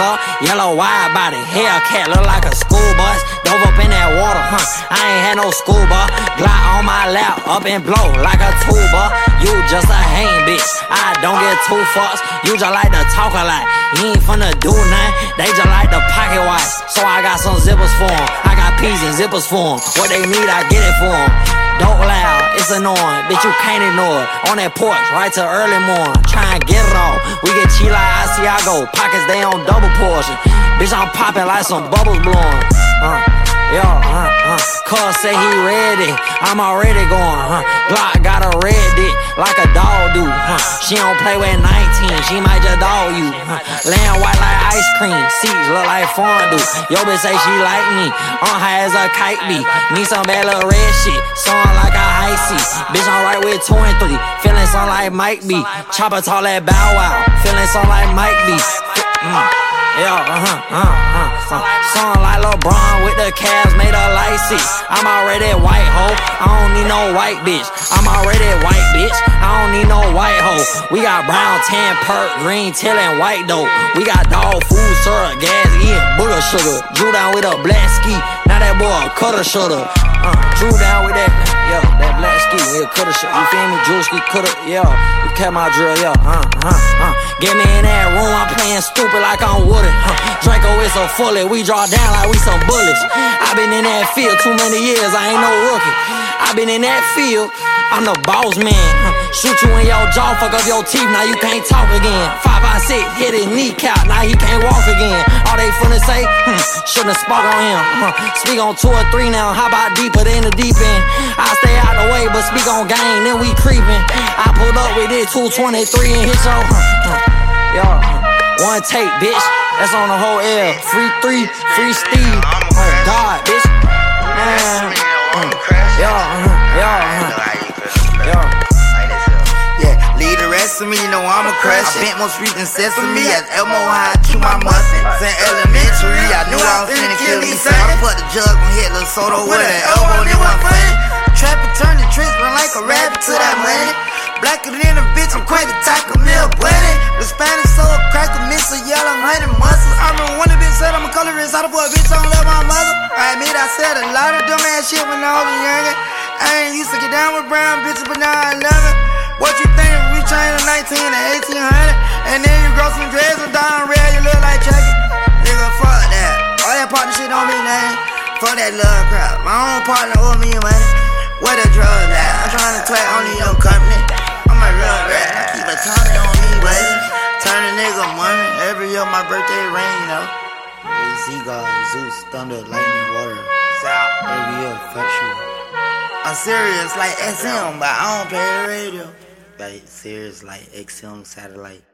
up, yellow wide body, Hellcat look like a school bus. Dove up in that water, I ain't had no scuba. Glock on my lap, up and blow like a tuba. You just a hang bitch, I don't get two fucks. You just like to talk a lot, you ain't finna do nothing. They just like the pocket watch, so I got some zippers for them. I got P's and zippers for them. What they need, I get it for them. Don't loud, it's annoying, bitch, you can't ignore it. On that porch, right till early morning, try and get it on. We get cheap like Asiago, pockets they on double portion. Bitch, I'm popping like some bubbles blowing. Cuz say he ready, I'm already going. Glock got a red dick like a dog do. She don't play with 19, she might just dog you. Laying white like ice cream, seats look like fondue. Yo bitch say she like me, on high as a kite bee. Need some bad little red shit, song like a icy. Bitch, I'm right with 2 and 3, feeling something like Mike B. Chopper tall like Bow Wow, feeling something like Mike B. Song like LeBron with the Cavs made a light seat. I'm already white hoe, I don't need no white bitch. I'm already white bitch, I don't need no white hoe. We got brown, tan, perk, green, tail, and white dope. We got dog food, syrup, gas, eating booger sugar. Drew down with a black ski, now that boy a cutter shoulder. Drew down with that, that black ski, cutter shoulder. You feel me? Drew ski, cutter, you kept my drill, Get me in that room, I'm playing stupid like I'm Woody. Draco is a fully, we draw down like we some bullets. I been in that field too many years, I ain't no rookie. I been in that field, I'm the boss man. Shoot you in your jaw, fuck up your teeth, now you can't talk again. 5 by 6, hit his kneecap, now he can't walk again. All they finna say, shouldn't have spoke on him. Speak on 2 or 3 now, how about deeper than the deep end? I stay out the way, but speak on game, then we creepin'. I pulled up with it 223 and hit your one take, bitch. That's on the whole L. Free 3, free Steve. Oh God, bitch. Leave the rest of me, you know I'm a crush. I bent more street than sesame. As Elmo high, chew my mustard. Since elementary, I knew I was finna kill these son. I put the jug on hit Lil Soto with an elbow, and it wasn't funny. Trappin' turn the tricks, run like a rabbit to that money. Blacker than a bitch, I'm quick to tackle me a bunny. The Spanish soul cracker, miss a yellow honey muscles. I remember one of bitch said I'm a colorist, how the boy bitch don't love my mother. I admit I said a lot of dumb ass shit when I was younger. I ain't used to get down with brown bitches, but now I love it. What you think if we train in 19 to 1800? And then you grow some dreads and down red, you look like Chucky. Nigga, fuck that. All that partner shit don't mean nothing. Fuck that love crap. My own partner owe me money. Where the drugs at? I'm trying to twat only your company. I'm a real rat. I keep a Tommy on me, baby. Turn a nigga money. Every year my birthday rain, you know. Z-God, Zeus, thunder, lightning, water. Every year, factual. I'm serious like XM, but I don't play the radio. Like serious like XM satellite.